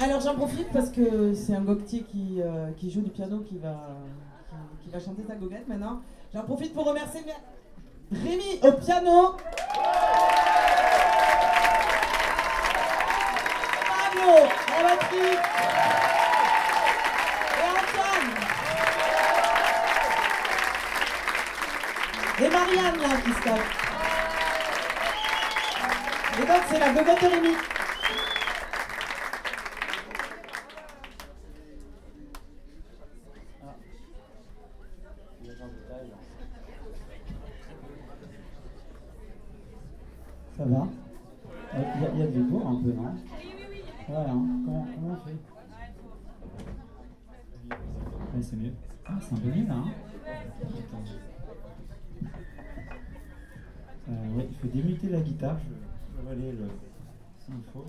Alors j'en profite parce que c'est un Goctier qui joue du piano qui va chanter sa goguette maintenant. J'en profite pour remercier Rémi au piano, Pablo à la batterie et Antoine et Marianne là qui se tape. Et donc c'est la goguette de Rémi. Ça va? Il y a de l'écho un peu, non? Voilà, comment on fait? Ouais, c'est mieux. Ah, c'est un peu mieux là, hein? Ouais, il faut démuter la guitare, je vais aller s'il faut.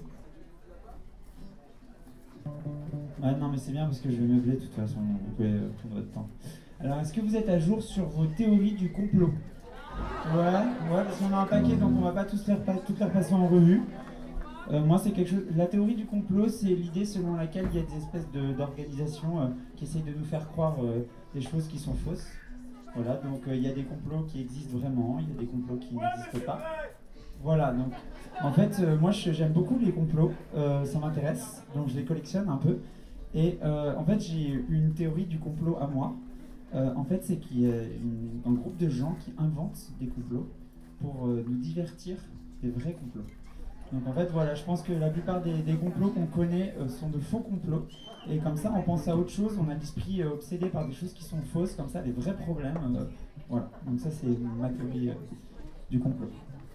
Ah non, mais c'est bien parce que je vais meubler de toute façon, vous pouvez prendre votre temps. Alors, est-ce que vous êtes à jour sur vos théories du complot? Ouais, parce qu'on a un paquet, donc on va pas toutes les repasser en revue. Moi, c'est quelque chose. La théorie du complot, c'est l'idée selon laquelle il y a des espèces d'organisations qui essayent de nous faire croire des choses qui sont fausses. Voilà, donc il y a des complots qui existent vraiment, il y a des complots qui n'existent pas. Voilà, donc en fait, moi j'aime beaucoup les complots, ça m'intéresse, donc je les collectionne un peu. Et en fait, j'ai une théorie du complot à moi. En fait, c'est qu'il y a un groupe de gens qui inventent des complots pour nous divertir des vrais complots. Donc en fait, voilà, je pense que la plupart des complots qu'on connaît sont de faux complots. Et comme ça, on pense à autre chose, on a l'esprit obsédé par des choses qui sont fausses, comme ça, des vrais problèmes. Voilà, donc ça, c'est ma théorie du complot.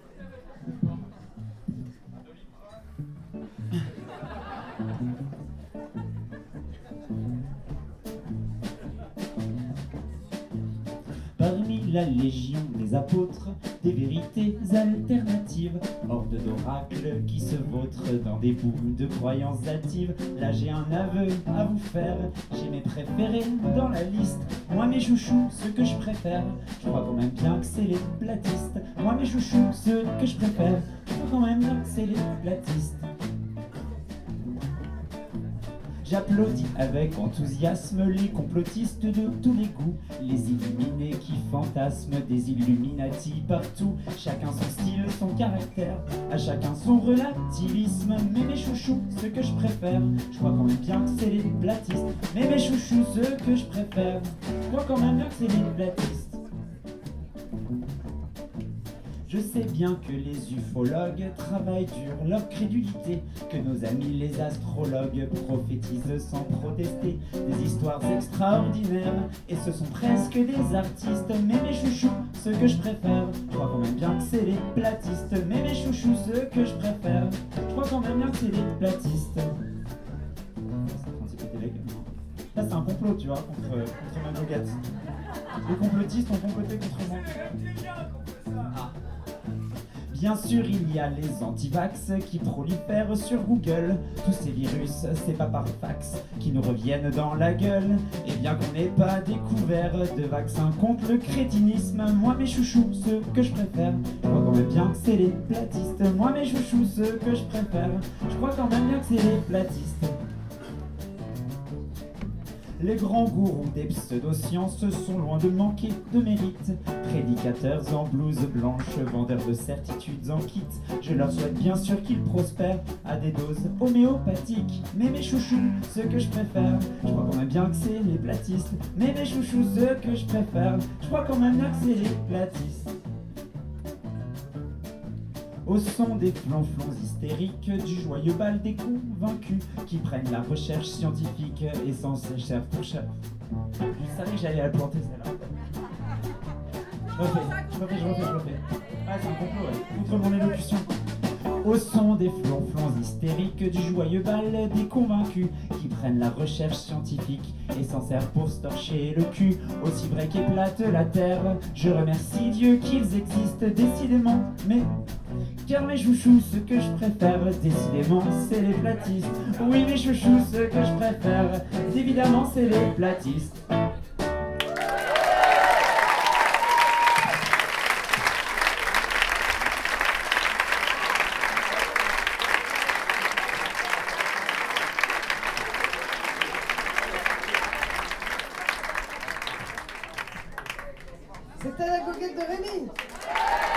Parmi la légion des apôtres, des vérités alternatives, horde d'oracles qui se vautrent dans des boules de croyances hâtives. Là j'ai un aveu à vous faire, j'ai mes préférés dans la liste. Moi mes chouchous, ceux que je préfère, je crois quand même bien que c'est les platistes. Moi mes chouchous, ceux que je préfère, je crois quand même bien que c'est les platistes. J'applaudis avec enthousiasme les complotistes de tous les goûts, les illuminés qui fantasment des Illuminati partout. Chacun son style, son caractère, à chacun son relativisme. Mais mes chouchous, ceux que je préfère, je crois quand même bien que c'est les platistes. Mais mes chouchous, ceux que je préfère, je crois quand même bien que c'est les platistes. Je sais bien que les ufologues travaillent dur leur crédulité, que nos amis les astrologues prophétisent sans protester des histoires extraordinaires, et ce sont presque des artistes. Mais mes chouchous, ceux que je préfère, je crois quand même bien que c'est les platistes. Mais mes chouchous, ceux que je préfère, je crois quand même bien que c'est les platistes. Là c'est un complot, tu vois, contre ma goguette. Les complotistes ont comploté contre moi. Ah. Bien sûr, il y a les antivax qui prolifèrent sur Google. Tous ces virus, c'est pas par fax qui nous reviennent dans la gueule. Et bien qu'on n'ait pas découvert de vaccin contre le crétinisme, moi mes chouchous, ceux que je préfère, je crois quand même bien que c'est les platistes. Moi mes chouchous, ceux que je préfère, je crois quand même bien que c'est les platistes. Les grands gourous des pseudosciences sont loin de manquer de mérite. Prédicateurs en blouse blanche, vendeurs de certitudes en kit. Je leur souhaite bien sûr qu'ils prospèrent à des doses homéopathiques. Mais mes chouchous, ceux que je préfère, je crois quand même bien que c'est les platistes. Mais mes chouchous, ceux que je préfère, je crois quand même bien que c'est les platistes. Au son des flonflons hystériques du joyeux bal des convaincus qui prennent la recherche scientifique et s'en cherchent pour cher. Je savais que j'allais la planter celle-là. Je refais. Ah, c'est un complot, ouais. Contre mon élocution. Au son des flonflons hystériques du joyeux bal des convaincus qui prennent la recherche scientifique et s'en servent pour se torcher le cul. Aussi vrai qu'est plate la terre, je remercie Dieu qu'ils existent décidément. Mais car mes chouchous, ceux que je préfère, décidément c'est les platistes. Oui mes chouchous, ceux que je préfère, évidemment c'est les platistes. C'était la goguette de Rémi.